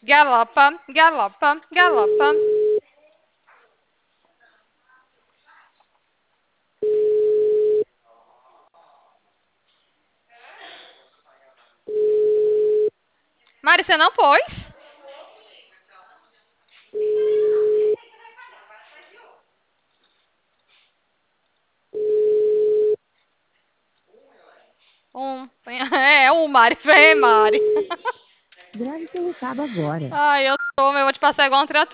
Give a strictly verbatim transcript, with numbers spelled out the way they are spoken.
Galopa, galopa, galopa. Mari, você não pôs? Um. É, um, Mari. Vem, Mari. Grave seu recado agora. Ai, eu tô, eu vou te passar igual um trator.